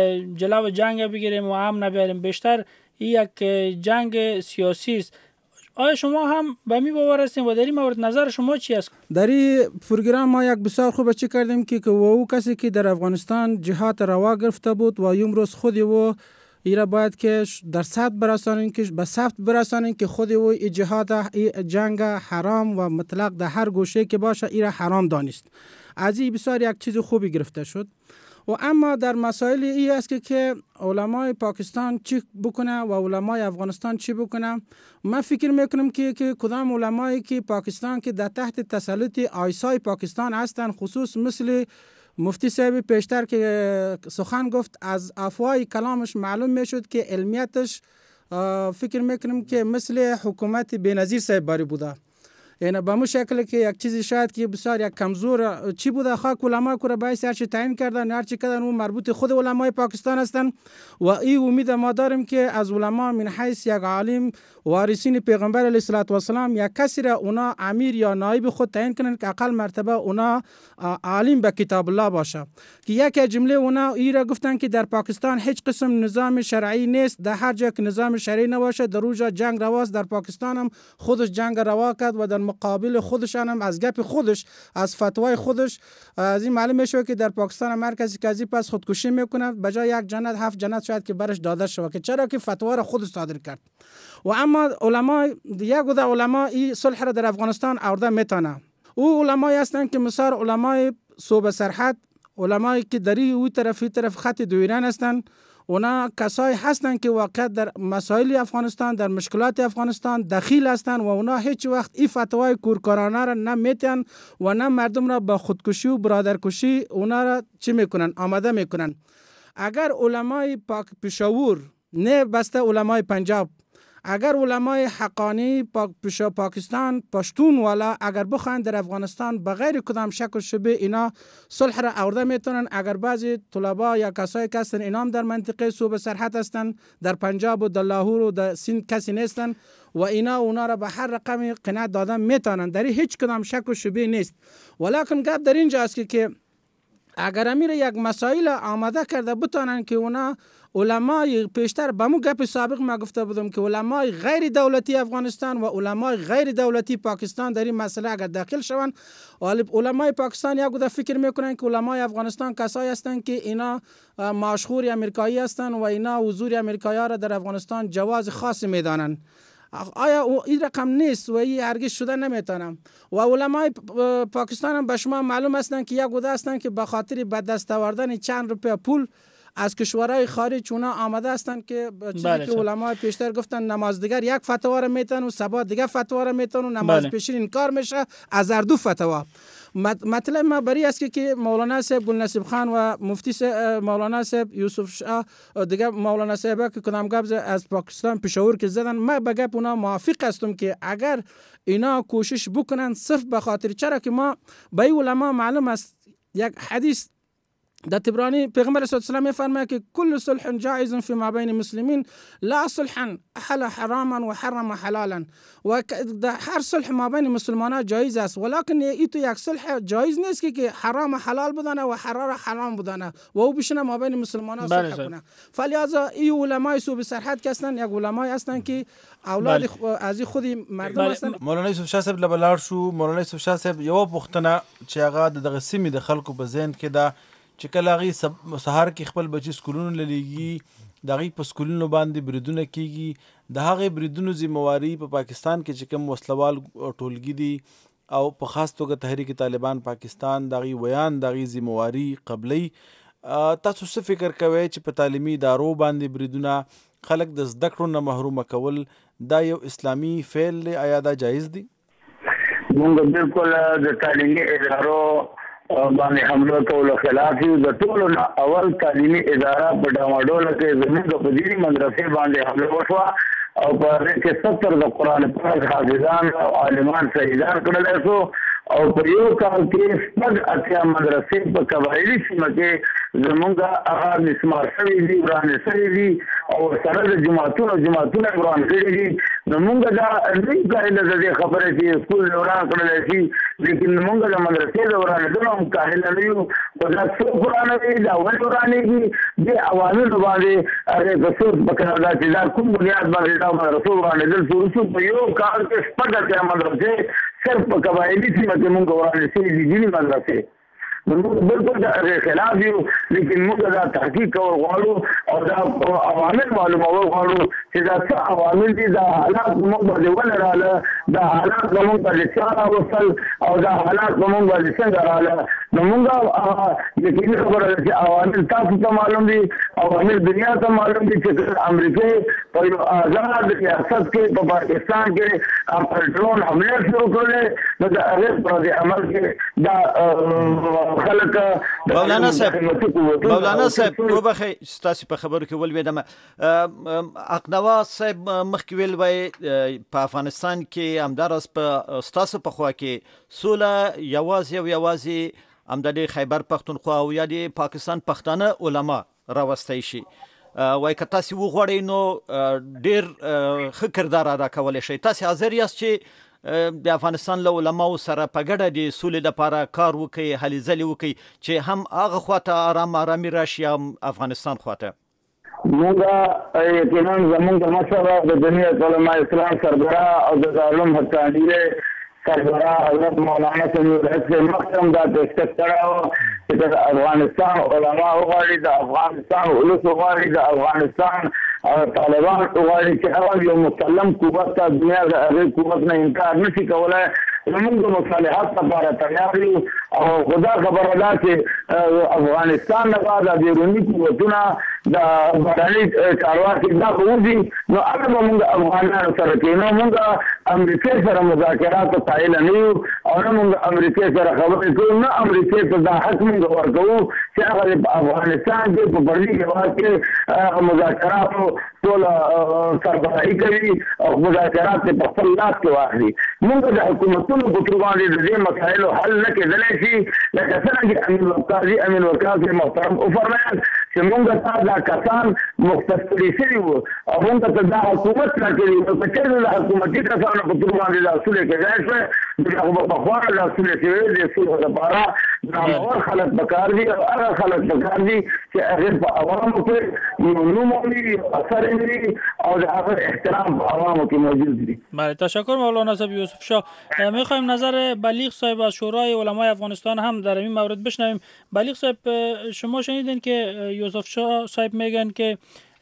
جلو جنگ بگیریم و امن بیاریم، بیشتر یک جنگ سیاسی است. آیا شما هم به می باور هستین و در این مورد نظر شما چی است؟ در این پروگرام ما یک بسیار خوب چی کردیم که که او کسی که در افغانستان جهاد روا گرفته بود و امروز خود او ایرا باید که در ثبت برسانیم که به ثبت برسانیم که خود او ای جهاد ای جنگ حرام و مطلق در هر گوشه که باشه ایرا حرام دانست. از این بسیار یک چیز خوبی گرفته شد. و اما در مسائل ای است که که علمای پاکستان چی بکنه و علمای افغانستان چی بکنه. من فکر میکنم که که کدام علمایی که پاکستان که در تحت تسلط آیسای پاکستان هستند، خصوص مثل مفتی صاحب پیشتر که سخن گفت، از افواه کلامش معلوم میشد که علمیتش فکر میکنم که مثل حکومت بینظیر صاحب باری بوده. یعنی به مو شکل که یک چیزی شاید که بسیار یک کمزور چی بوده، خاک علما کو را باعث هر چی تعیین کردن، هر چی کردن اون مربوط خود علمای پاکستان هستند و این امید ما داریم که از علما من حیث یک عالم وارثین پیغمبر علیه الصلاة و السلام یک کسی را اونا امیر یا نایب خود تعیین کنن که اقل مرتبه اونا عالم به کتاب الله باشه. که یک جمله اونا ای را گفتن که در پاکستان هیچ قسم نظام شرعی نیست، در هر جا که نظام شرعی نباشه در اونجا جنگ رواست. در پاکستان هم خودش جنگ روا کرد و در مقابل خودش هم از گپ خودش از فتوای خودش از این معلوم میشه که در پاکستان مرکزی کازی پس خودکشی میکنه، بجای یک جنت هفت جنت شاید که برش داده شود که چرا که فتوا را خودش صادر کرد. و اما علما یک گوده علما این صلح را در افغانستان آورده میتونه. او علمایی هستند که مثال علمای صوبه سرحد، علمایی که دری او طرف این طرف خط دو ایران هستند، اونا کسایی هستند که واقعا در مسائل افغانستان، در مشکلات افغانستان دخیل هستند و اونا هیچ وقت این فتوای کورکورانه را نمیتن و نه مردم را به خودکشی و برادرکشی اونا را چی میکنن آماده میکنن. اگر علمای پاک پشاور نه بسته علمای پنجاب، اگر علمای حقانی پاک پاکستان پشتون والا اگر بخواین در افغانستان بغیر کدام شک و شبه اینا صلح را آورده میتونن. اگر بعضی طلبا یا کسایی که هستن اینام در منطقه صوبه سرحد هستن، در پنجاب و در لاهور و در سند کسی نیستن و اینا اونا را به هر رقم قناعت دادن میتونن، در هیچ کدام شک و شبه نیست. ولیکن گپ در اینجا است که که اگر امیر یک مسائل آماده کرده بتونن که اونا علمای پیشتر به مو گپ سابق ما گفته بودم که علمای غیر دولتی افغانستان و علمای غیر دولتی پاکستان در این مسئله اگر داخل شوند، علمای پاکستان یک گوده فکر میکنن که علمای افغانستان کسایی هستند که اینا مشهور امریکایی هستند و اینا حضور امریکایی را در افغانستان جواز خاص میدانند. آیا این رقم نیست و این هرگز شده نمیتونم. و علمای پاکستان هم به شما معلوم هستند که یک گوده هستند که به خاطر به دست آوردن چند روپیه پول از کشورهای خارج اونا آمده هستند که چیزی بله که علمای پیشتر گفتن نماز دیگر یک فتوا را میتن و سبا دیگر فتوا را میتن و نماز بله. پیشین انکار میشه از هر دو فتوا. مطلب ما بری است که که مولانا صاحب گلنصیب خان و مفتی مولانا صاحب یوسف شاه دیگه مولانا صاحب که کدام گپ از پاکستان پشاور که زدن، ما به گپ اونا موافق هستم که اگر اینا کوشش بکنن صرف به خاطر چرا که ما به علما معلوم است یک حدیث در تبرانی پیغمبر صلی الله علیه و آله میفرماید که کل صلح جائز فی ما بین المسلمین لا صلحا احل حراما و حرم حلالا. و هر صلح ما بین مسلمانان جایز است، ولکن این تو یک صلح جایز نیست که که حرام حلال بدانه و حرام حرام بدانه و او بشینه ما بین مسلمانان صلح کنه. فلذا این علمای صوب سرحد که هستن یک علمای هستن که اولاد از خود مردم هستن. مولانا یوسف شاه صاحب لبلار شو مولانا یوسف شاه صاحب یو پختنه چې هغه دغه سیمې د خلکو په ذهن کې دا چې کله هغې سهار کې خپل بچي سکولونو له لیږي د هغې په سکولونو باندې بریدونه کېږي، د هغې بریدونو ذمهواري په پاکستان کې چې کوم وسلوال ټولګي دي او په خاص توګه تحریک طالبان پاکستان د هغې ویان د هغې ذمهواري قبلوي. تاسو څه فکر کوئ چې په تعلیمي ادارو باندې بریدونه خلک د زده کړو نه محرومه کول دا یو اسلامي فعل دی؟ آیا دا جایز دی؟ موږ بالکل د تعلیمي ادارو باندې حمله کولو خلاف یو. د ټولو نه اول تعلیمي اداره په ډاواډوله کې زموږ په دیني مدرسې باندې حمله وشوه او په هغې کې ستر د قرآن پاک حافظان او عالمان شهیدان کړلی شو او په یو کال کې شپږ اتیا مدرسې په قبایلي سیمه کې زموږ هغه مسمار شوي دي، ورانې شوي دي او سره د جوماتونو جوماتونه وران کړي دي. نو موږ دا نه کاهل د خبره چې سکول دوران کړل شي لیکن موږ د مدرسې دوران دغه کاهل نه یو او دا څو قرآن دی دا ول دوران دی د عوامل باندې هغه د څو بکره چې دا کوم بنیاد باندې دا مدرسې باندې د څو په یو کار کې سپګه کې مدرسې صرف په قبایلی سیمه کې موږ ورانه سي دي دي مدرسې موږ بالکل دا خلاف یو لیکن موږ دا تحقیق کول غواړو او دا عوامل معلومول غواړو چې دا څه عوامل دي دا حالات موږ باندې ولراله دا حالات موږ باندې څنګه وصل او دا حالات موږ باندې څنګه رااله نو موږ یقیني خبره ده چې عوامل تاسو ته معلوم دي عوامل دنیا ته معلوم دي چې امریکا په یو آزاد ریاست کې په پاکستان کې پر ډرون حمله شروع کړل نو دا هغه پر عمل کې دا خلک مولانا صاحب مولانا صاحب وبخې ستاسو په خبرو کې ولویدم اقنوا صاحب مخکې ویل وای په افغانستان کې همدارس په ستاسو په خوا کې سوله یوازې او یوازې همدلې خیبر پختونخوا او یا د پاکستان پښتانه علما راوستي شي وای که تاسو وغواړئ نو ډیر ښه کردار ادا کولی شئ تاسو حاضر یاست چې د افغانستان له علماو سره په ګډه د سولې لپاره کار وکړي هلې ځلې وکړي چې هم هغه خواته آرام آرامي راشي هم افغانستان خواته موږ یقینا زموږ د مشوره د دنیا علماء اسلام سربراہ او د علوم حقانی سربراہ حضرت مولانا سمیع الحق مقدم دا دستک کړو چې د افغانستان علماء وغواړي د افغانستان ولس وغواړي د افغانستان طالبان وغواړي چې هغه یو مسلم قوت ته دنیا د هغې قوت نه انکار نشي کولی زموږ د مصالحات لپاره تیار یو او خدا خبره ده چې افغانستان نه بعد د بیروني قوتونه د بهرني چارواکي دا وځي نو هغه به موږ افغانانو سره کوي نو موږ امریکا سره مذاکرات قایل نه یو او نه موږ امریکا سره خبرې کوو نه امریکا ته دا حق موږ ورکوو چې هغه په افغانستان کې په برلي هېواد کې مذاکراتو ټول سربراهي کوي او مذاکرات په خپل لاس کې واخلي موږ د حکومتونو په تر باندې د دې مسایلو حل نه کېدلی شي لکه څنګه چې امین وقاضي امین وقاضي محترم وفرمایل چې موږ ته دا کسان مختص کړي شوي وو او موږ ته دا حکومت راکړي نو که چېرته د حکومتي کسانو په تر باندې دا اصول کېدای شوی د هغو به پخوا دا اصول شوي د صلح لپاره نامور خلک پکار دي او هغه خلک پکار دي چې هغې په عوامو کې یو نوم وي اثر وي او د هغه احترام په عوامو کې موجود دي. بله تشکر مولانا صاحب یوسف شاه. میخوایم نظر بلیغ صاحب از شورای علمای افغانستان هم در این مورد بشنویم. بلیغ صاحب شما شنیدین که یوسف شاه صاحب میگن که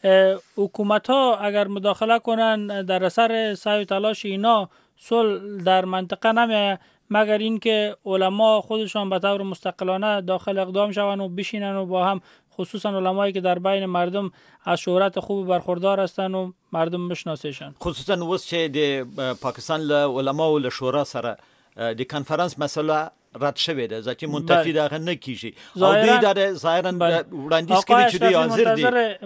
حکومت ها اگر مداخله کنن در اثر سعی و تلاش اینا صلح در منطقه نمیه مگر اینکه علما خودشان به طور مستقلانه داخل اقدام شوند و بشینن و با هم خصوصا علمایی که در بین مردم از شهرت خوب برخوردار هستند و مردم بشناسیشن خصوصا وس چې د پاکستان له علما او له شورا سره د کانفرنس مسله رد شوه ده ځکه منتفی دغه نه کیږي او دوی در ظاهرا وړاندیز کوي چې دوی حاضر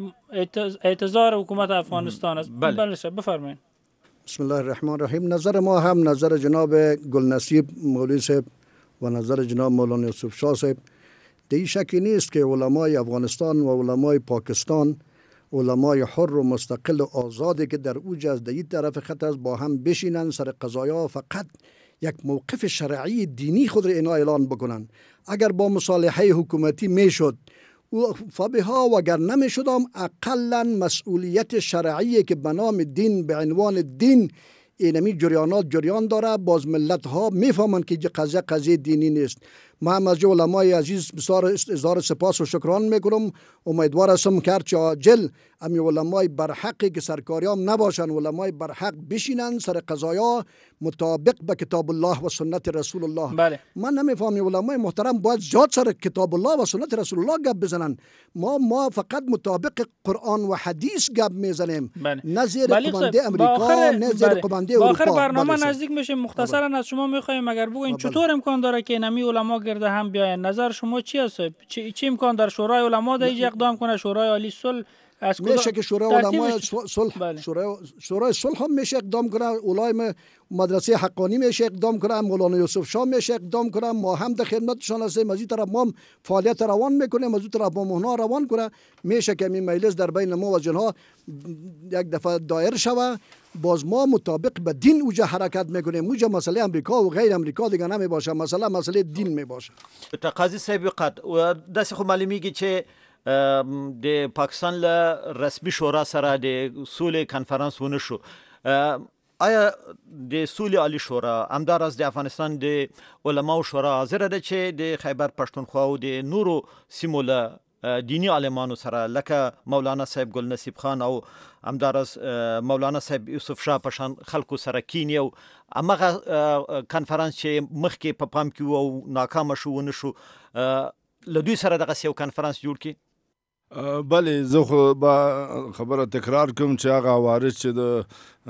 دي اعتذار حکومت افغانستان است. بله بفرمایید. بسم الله الرحمن الرحیم. نظر ما هم نظر جناب گلنصیب مولوی صاحب و نظر جناب مولانا یوسف شاه صاحب در این شکی نیست که علمای افغانستان و علمای پاکستان علمای حر و مستقل و آزادی که در اوج از در این طرف خط است با هم بشینن سر قضایا فقط یک موقف شرعی دینی خود را اینا اعلان بکنن. اگر با مصالحه حکومتی میشد فبها و اگر نمیشد هم اقلا مسئولیت شرعی که به نام دین به عنوان دین اینمی جریانات جریان داره باز ملت ها میفهمند که قضیه قضیه دینی نیست. ما هم از علمای عزیز بسیار اظهار سپاس و شکران میکنم. امیدوار هستم که هرچه عاجل امی علمای برحقی که سرکاریام نباشن علمای برحق بشینن سر قضایا مطابق به کتاب الله و سنت رسول الله. بله. من نمیفهمم علمای محترم باید زیاد سر کتاب الله و سنت رسول الله گپ بزنن. ما ما فقط مطابق قرآن و حدیث گپ میزنیم. بله. نه زیر قبنده امریکا نه زیر قبنده اروپا. آخر برنامه نزدیک میشه مختصرا از شما میخوایم اگر بگوین چطور امکان داره که نمی علما گرده هم بیاین. نظر شما چی است؟ چی, چی امکان داره شورای علما در اینجا اقدام کنه شورای عالی صلح میشه که شورای علمای صلح شورای شورای صلح هم میشه اقدام کنه، علمای مدرسه حقانی میشه اقدام کنه، مولانا یوسف شاه میشه اقدام کنه، ما هم در خدمتشان هستیم. از این طرف ما فعالیت روان میکنیم، از اون طرف ما مهنا روان کنه. میشه که این مجلس در بین ما و جنها یک دفعه دایر شوه. باز ما مطابق به دین اوجا حرکت میکنیم. اوجا مسئله امریکا و غیر امریکا دیگه نمی باشه، مسئله مسئله دین می باشه. تقاضی سابقات و داسې خو معلومیږي چې د پاکستان له رسمي شورا سره د سولې کانفرنس ونه شو. آیا د سولې عالی شورا همداراز د افغانستان د علماو شورا حاضر ده چې د خیبر پښتونخوا او د نورو سیمو له دینی عالمانو سره لکه مولانا صاحب ګل نصیب خان او همداراز مولانا صاحب یوسف شاه پشان خلکو سره کینی او هغه کانفرنس چې مخکې په پام کې وو ناکام شو ونه شو، له دوی سره دغه یو کانفرنس جوړ کړي؟ بله، زه خو به خبره تکرار کوم چې هغه عوارض چې د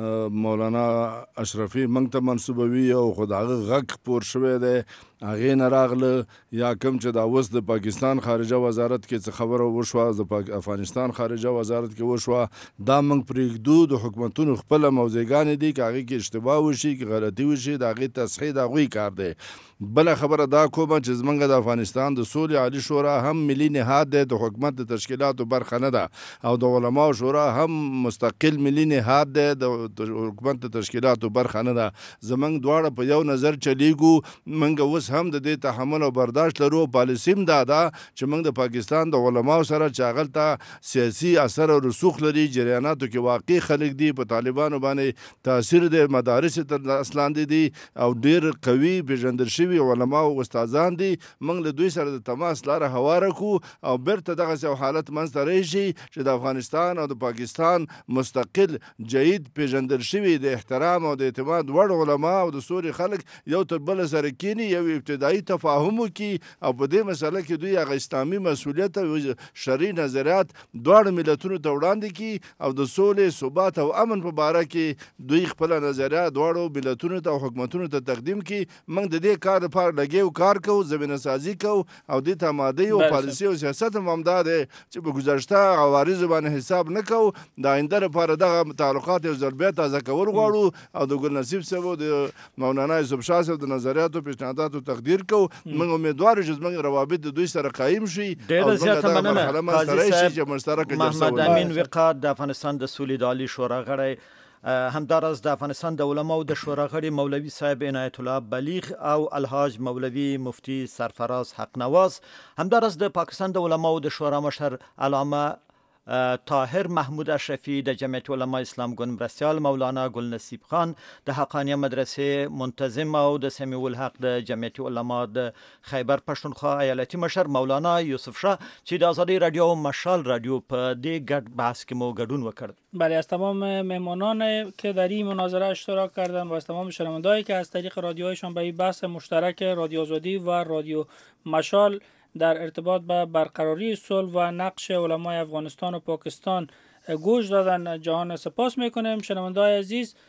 مولانا اشرفي موږ ته منسوبوي او خو د هغه غږ خپور شوی دی هغې نه راغله، یا کوم چې دا اوس د پاکستان خارجه وزارت کې څه خبره وشوه، د افغانستان خارجه وزارت کې وشوه، دا موږ پرېږدو. د حکومتونو خپله موضعګانې دي، که هغې کې اشتباه وشي که غلطي وشي د هغې تصحیح د هغوی کار دی. بله خبره دا کومه چې زمونږ د افغانستان د سولې عالي شورا هم ملي نهاد دی، د حکومت د تشکیلاتو برخه نه ده، او د علماو شورا هم مستقل ملي نهاد دی، د حکومت د تشکیلاتو برخه نه ده. زمونږ دواړه په یو نظر چلیږو. موږ اوس هم د دې تحمل او برداشت لرو. پالیسي هم دا ده چې موږ د پاکستان د علماو سره چې هغلته سیاسي اثر او رسوخ لري، جریاناتو کې واقع خلک دي، په طالبانو باندې تاثیر دی، مدارس تر لاس لاندې دي او ډېر قوي پیژندل شوي علما او استادان دي. موږ له دوی سره د تماس لاره هواره کړو او بیرته دغسې یو حالت منځته راشي چې د افغانستان او د پاکستان مستقل جید پیژندل شوي د احترام او د اعتماد وړ علما او د سولې خلک یو تر بله سره کینی، یو ابتدایي تفاهم وکړي او په دې مسله کې دوی هغه اسلامي مسؤلیت او شرعي نظریات دواړو ملتونو ته وړاندې کړي او د سولې، ثبات او امن په باره کې دوی خپله نظریات دواړو ملتونو ته او حکومتونو ته تقدیم کړي. موږ د دې کار لپاره لګیو، کار کوو، زمینه سازي کوو او دې ته آماده یو. پالیسي او سیاست هم همدا دی چې په ګذشته عوارضو باندې حساب نه کوو. د آینده لپاره دغه تعلقات یو ځل بیا تازه کول غواړو او د ګل نصیب صاحب او د مولانا یوسف شاه صاحب د نظریاتو پیشنهاداتو تقدیر کوو. موږ امیدوار یو چې زموږ روابط د دوی سره قایم شي. ډېره زیاته مننه قاضي صاحب. محمد امین وقاد د افغانستان د سولې د عالي شورا غړی، همداراز د افغانستان د علماو د شورا غړي مولوي صاحب عنایت الله بلیغ او الحاج مولوي مفتی سرفراز حق نواز، همداراز د پاکستان د علماو د شورا مشر علامه طاهر محمود اشرفی، د جمعیت علماء اسلام ګوند مرستیال مولانا ګل نصیب خان، د حقانیه مدرسې منتظم او د سمیع الحق د جمعیت علماء د خیبر پښتونخوا ایالتي مشر مولانا یوسف شاه چې د آزادی رادیو و مشال رادیو په دې ګډ بحث کې مو ګډون وکړ. بله، از تمام مهمانان که در این مناظره اشتراک کردن و از تمام شنوندهایی که از طریق رادیوهایشان به این بحث مشترک رادیو آزادی و رادیو مشال در ارتباط به برقراری صلح و نقش علمای افغانستان و پاکستان گوش دادن جهان سپاس میکنیم. شنونده‌های عزیز،